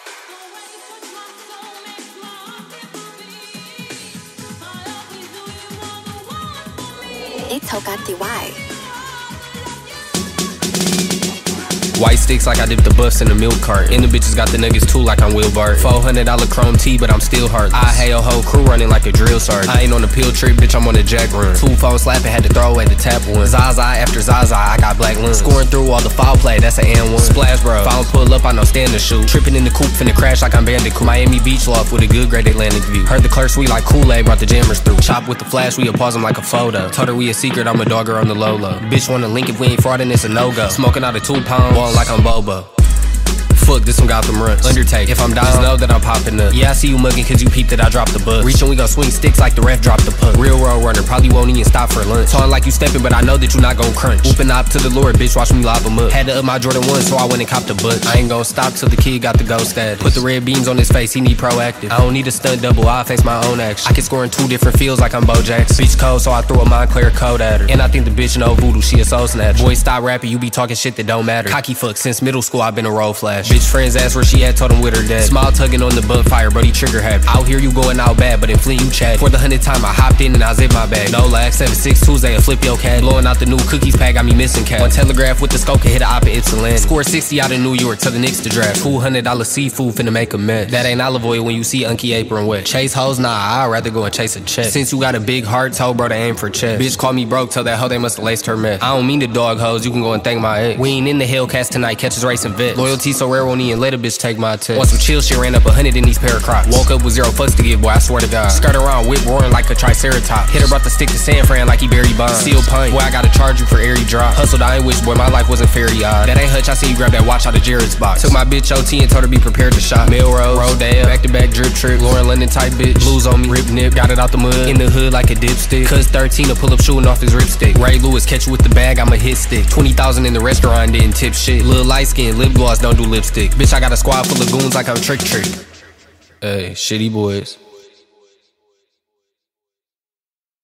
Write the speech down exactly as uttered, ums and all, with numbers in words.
It's Hogati Y. White sticks like I dipped the buffs in a milk cart. And the bitches got the nuggets too like I'm Will Bart. four hundred dollar chrome tee, but I'm still hard. I hail whole crew running like a drill sergeant. I ain't on a pill trip, bitch, I'm on a jack run. Two phone slapping, had to throw away the tap one. Zaza after Zaza, I got black lungs. Scoring through all the foul play, that's an and one. Splash bro, if I don't pull up, I know stand the shoot. Tripping in the coupe, finna crash like I'm Bandicoot. Miami Beach loft with a good great Atlantic view. Heard the clerk sweet like Kool-Aid, brought the jammers through. Chop with the flash, we pause them like a photo. Told her we a secret, I'm a dogger on the low low. Bitch wanna link if we ain't fraudin', it's a no-go. Smoking out of two pounds, ballin' like I'm Bobo. Fuck, this one got them runs. Undertake, if I'm down, just know that I'm popping up. Yeah, I see you mugging cause you peeped that I dropped the bus. Reaching, we gon' swing sticks like the ref dropped the puck. Real road runner, probably won't even stop for lunch. Talking like you stepping, but I know that you not gon' crunch. Whooping up to the Lord, bitch, watch me lob them up. Had to up my Jordan one, so I went and copped a butt. I ain't gon' stop till the kid got the go status. Put the red beams on his face, he need proactive. I don't need a stunt double, I'll face my own action. I can score in two different fields like I'm Bo Jackson. Bitch cold, so I threw a Montclair code at her. And I think the bitch know voodoo, she a soul snatcher. Boy, stop rapping, you be talking shit that don't matter. Cocky fuck, since middle school I've been a roll flash. Bitch friends asked where she at, told him with her dad. Smile tugging on the bug fire, brody trigger happy. Out here you going out bad, but in Flint you chat. For the hundredth time I hopped in and I zipped my bag. No lag, seven six Tuesday, I flip your cat. Blowing out the new cookies pack, got me missing cat. On Telegraph with the scope, can hit a op at Ypsilanti. Score sixty out of New York, to the Knicks to draft. two hundred dollar seafood finna make a mess. That ain't olive oil when you see Unky apron wet. Chase hoes, nah, I'd rather go and chase a check. Since you got a big heart, tell bro to aim for chest. Bitch call me broke, tell that hoe they must've laced her meth. I don't mean to dog hoes, you can go and thank my ex. We ain't in the Hellcats tonight, catches racing vet. Loyalty so rare, won't even let a bitch take my test. Want some chill shit, ran up a hundred in these pair of Crocs. Woke up with zero fucks to give, boy, I swear to God. Skirt around, whip roaring like a triceratops. Hit her, brought the stick to San Fran like he Barry Bonds. Seal pint, boy, I gotta charge you for airy drop. Hustled, I ain't wish, boy, my life wasn't fairy odd. That ain't Hutch, I see you grab that watch out of Jared's box. Took my bitch O T and told her be prepared to shop. Melrose, Rodale, back to back drip trick. Lauren London type bitch, blues on me, rip nip, got it out the mud. In the hood like a dipstick. Cuz thirteen to pull up shooting off his ripstick. Ray Lewis catch you with the bag, I'm a hit stick. twenty thousand in the restaurant, didn't tip shit. Little light skin, lip gloss, don't do lipstick. Bitch, I got a squad full of goons like I'm Trick Trick. Hey, shitty boys.